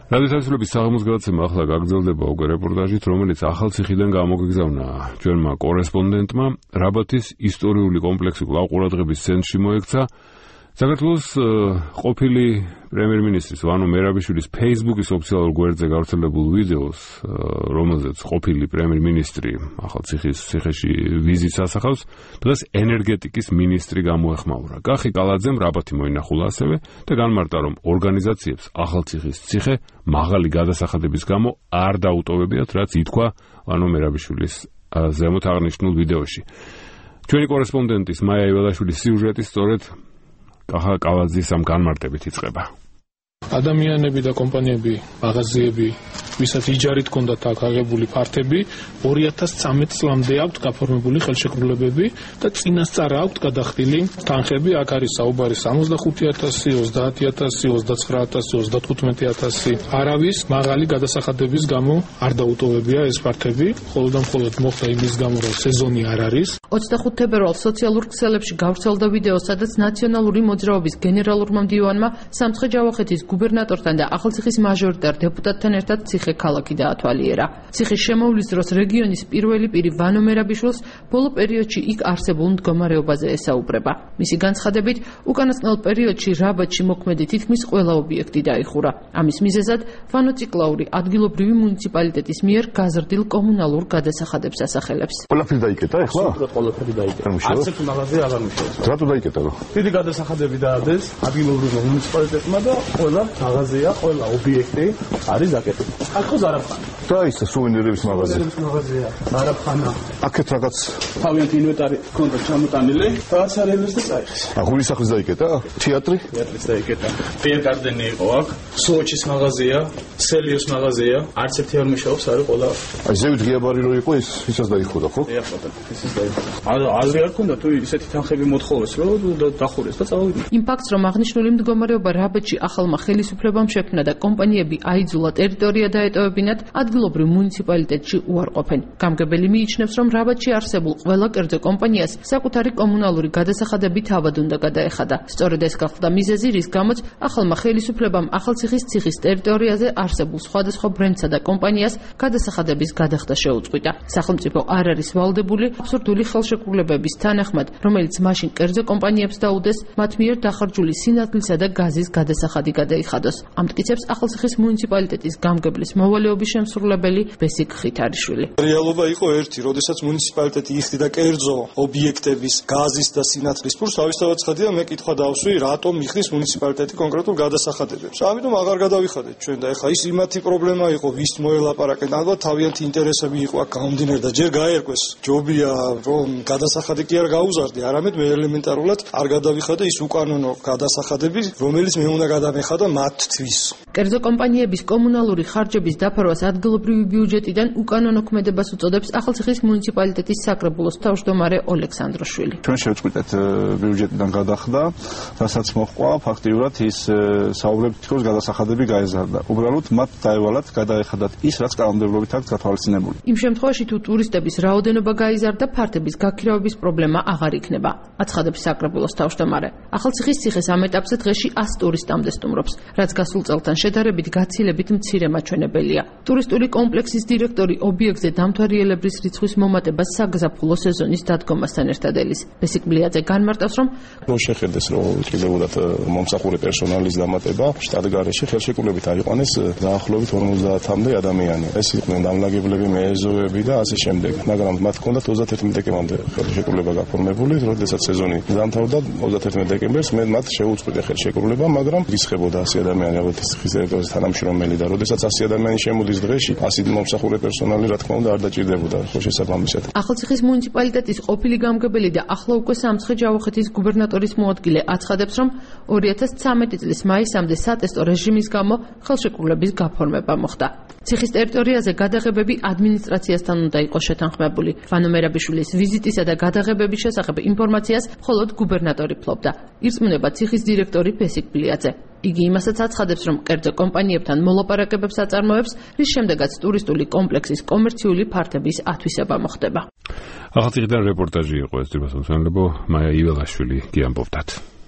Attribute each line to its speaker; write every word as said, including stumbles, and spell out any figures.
Speaker 1: რადიოთანცვლების საღამოს გადაცემა ახლა გაგრძელდება უკვე რეპორტაჟით, რომელიც ახალციხიდან გამოგიგზავნა ჩვენმა კორესპონდენტმა. რაბათის ისტორიული კომპლექსი კვლავ ყურადღების ცენტრში მოექცა. საქართველოს ყოფილი პრემიერ-მინისტრის ვანო მერაბიშვილის Facebook-ის ოფიციალურ გვერდზე გავრცელებულ ვიდეოს, რომელზეც ყოფილი პრემიერ-მინისტრი ახალციხის ციხეში ვიზიტს ასახავს, დღეს ენერგეტიკის მინისტრი გამოეხმაურა. კახი კალაძემ რაბათი მოინახულა ასევე და განმარტა, რომ ორგანიზაციებს ახალციხის ციხე მაღალი გადასახადების გამო არ დაუტოვებიათ, რაც ითქვა ვანო მერაბიშვილის ზემოთ აღნიშნულ ვიდეოში. ჩვენი კორესპონდენტის მაია იველაშვილის სიუჟეტი სწორედ კახა კალაძის ამ განმარტებით იწყება.
Speaker 2: ადამიანები და კომპანიები, მაღაზიები, ვისაც იჯარით ჰქონდათ აქ აღებული ფართები, ორი ათას წამეტ წლამდე აქვთ გაფორმებული ხელშეკრულებები და წინასწარ აქვთ გადახდილი თანხები. აქ არის საუბარი სამოცდახუთი ათასი, ოცდაათი ათასი, ოცდაცხრა ათასი, ოცდათხუთმეტი ათასი. არავის მაღალი გადასახადების გამო არ დაუტოვებია ეს ფართები, მხოლოდ და მხოლოდ მოხდა იმის გამო, რომ სეზონი არ არის.
Speaker 3: ოცდახუთი თებერვალს სოციალურ ქსელებში გავრცელდა ვიდეო, სადაც ნაციონალური მოძრაობის გენერალურმა მდივანმა სამცხე-ჯავახეთის გუბერნატორთან და ახალციხის მაჟორიტარ დეპუტატთან ერთად ციხე ქალაქი დაათვალიერა. ციხის შემოვლის დროს რეგიონის პირველი პირი ვანო მერაბიშვილს ბოლო პერიოდში იქ არსებულ მდგომარეობაზე ესაუბრება. მისი განცხადებით, უკანასკნელ პერიოდში რაბათში მოქმედი თითქმის ყველა ობიექტი დაიხურა. ამის მიზეზად ვანო ციკლაური ადგილობრივი მუნიციპალიტეტის მიერ გაზრდილ კომუნალურ გადასახადებს ასახელებს.
Speaker 4: ყველაფერი დაიკეტა ახლა?
Speaker 5: ყველაფერი დაიკეტა. არც ერთი მაღაზია არ ამუშავებს.
Speaker 4: რატო დაიკეტა რო?
Speaker 5: დიდი გადასახადები დაადეს ადგილობრივ მუნიციპალიტეტმა და ყველა მაღაზია, ყველა ობიექტი არის დაკეტილი. აქ ხო ზარაფხანა.
Speaker 4: და ის სუვენირების მაღაზია.
Speaker 5: სუვენირების მაღაზია, ზარაფხანა.
Speaker 4: აქეთ რაღაც
Speaker 5: თავიანთი ინვენტარი ჰქონდა ჩამოტანილი, რაც არის და წაიხეს.
Speaker 4: აგურის სახლის დაიკეტა? თეატრი?
Speaker 5: თეატრის დაიკეტა. პიერკარდენი იყო აქ, სოუჩის მაღაზია, სელიოს მაღაზია, არც ერთი არ მუშაობს, არის ყველა.
Speaker 4: აი ზევით ღიაბარი რო იყო ის, ისაც დაიხურა, ხო?
Speaker 5: ეხლა ისიც დაიხურა. აზრი არ ქონდა თუ ისეთი თანხები მოთხოვეს, რომ დახურეს და წავიდა.
Speaker 3: იმ ფაქტს, რომ აღნიშნული მდგომარეობა რაბათში ახალმა ხელისუფლებამ შექმნა და კომპანიები აიძულა ტერიტორია დაეტოვებინათ, ადგილობრივ მუნიციპალიტეტში უარყოფენ. გამგებელი მიიჩნევს, რომ რაბათში არსებულ ყველა კერძო კომპანიას საკუთარი კომუნალური გადასახადები თავად უნდა გადაეხადა. სწორედ ეს გახდა მიზეზი, რის გამოც ახალმა ხელისუფლებამ ახალციხის ციხის ტერიტორიაზე არსებულ სხვადასხვა ბრენდსა და კომპანიას გადასახადების გადახდა შეუწყვიტა. სახელმწიფო არ არის ვალდებული აბსურდული ხელშეკრულებების თანახმად, რომელიც მაშინ კერძო კომპანიებს დაუდეს მათ მიერ დახარჯული სინათლისა და გაზის გადასახადი გადაიხადოს. ამტკიცებს ახალციხის მუნიციპალიტეტის გამგებლის მოვალეობის შემსრულებელი ბესიკ ხითარიშვილი.
Speaker 6: რეალობა იყო ერთი, როდესაც მუნიციპალიტეტი იხდიდა კერძო ობიექტების გაზის და სინათლის ფურს, თავისთავად ცხადია, მე კითხვა დავსვი, რატომ იხდის მუნიციპალიტეტი კონკრეტულ გადასახადებებს. ამიტომ აღარ გადავიხადეთ ჩვენ და ეხლა ის იმათი პრობლემა იყო, ვის მოელაპარაკეთ, ალბათ თავიანთი ინტერესები იყო აქ გამომდინარე და ჯერ გაერკვეს. ჯობია რომ გადასახადი კი არ გაუზარდე, არამედ მე ელემენტარულად არ გადავიხადე ის უკანონო გადასახადები, რომელიც მე უნდა გადამეხადა მათთვის.
Speaker 3: კერძო კომპანიების კომუნალური ხარჯების დაფარვას ადგილობრივი ბიუჯეტიდან უკანონო ქმედებას უწოდებს ახალციხის მუნიციპალიტეტის საკრებულოს თავმჯდომარე ოლექსანდროშვილი.
Speaker 7: ჩვენ შევწყვიტეთ ბიუჯეტიდან გადახდა, რასაც მოჰყვა ფაქტიურად ის საუბრებით, რომ გადასახადები გაეზარდა. უბრალოდ მათ დაევალათ გადაეხადათ ის, რაც კანონმდებლობით აქვს გათვალისწინებული.
Speaker 3: იმ შემთხვევაში თუ ტურისტების რაოდენობა გაიზარდა, ფართების გაქირავების პრობლემა აღარ იქნება, აცხადებს საკრებულოს თავმჯდომარე. ახალციხის ციხეს ამ ეტაპზე დღეში ას ტურისტამდე სტუმრობს, რაც გასულ წელთან შედარებით გაცილებით მცირე მაჩვენებელია. ტურისტული კომპლექსის დირექტორი ობიექტზე დამთვალიერებლის რიცხვის მომატებას საგაზაფხულო სეზონის დადგომასთან ერთად ელის. ბესიკ ბლიაძე განმარტავს, რომ
Speaker 8: მოშეხედეს, რომ კიდევურად მომსახურე პერსონალის დამატება შტატგარეში ხელშეკრულებით აიყვანეს დაახლოებით ორმოცდაათამდე ადამიანი. ეს იყვნენ დამლაგებლები, მეეზოები და ასე შემდეგ. მაგრამ მათ ჰქონდათ ოცდაათი დეკემბრამდე ხელშეკრულება გაფორმებული, როდესაც სეზონი დამთავრდა ოცდაათი დეკემბერს მე მათ შეუწყვიტე ხელშეკრულება, მაგრამ გისხებოდა ასი ადამიანი ალბათ ციხის ტერიტორიაზე თანამშრომელი და როდესაც ასი ადამიანი შემოდის დღეში, ასი მომსახურე პერსონალი რა თქმა უნდა არ დაჭირდებოდა ხო შესაბამისად.
Speaker 3: ახალციხის მუნიციპალიტეტის ყოფილი გამგებელი და ახლა უკვე სამცხე-ჯავახეთის გუბერნატორის მოადგილე აცხადებს, რომ ორი ათას ცამეტი წლის მაისამდე სატესტო რეჟიმის გამო ხელშეკრულების გაფორმება მოხდა. ციხის ტერიტორიაზე გადაღებები ადმინისტრაციასთან უნდა იყოს შეთანხმებული. ვანო მერაბიშვილის ვიზიტისა და გადაღებების შესახებ ინფორმაციას მხოლოდ გუბერნატორი ფლობდა. ირწმუნება ციხის დირექტორი ბესიკ ბლიაძე. იგი იმასაც აცხადებს, რომ კერძო კომპანიებთან მოლაპარაკებებს აწარმოებს, რის შემდეგაც ტურისტული კომპლექსის კომერციული ფართების ათვისება მოხდება.
Speaker 1: ახალციხიდან რეპორტაჟი იყო ეს, ძვირფასმცემლებო მაია იველაშვილი კი ამბობდათ.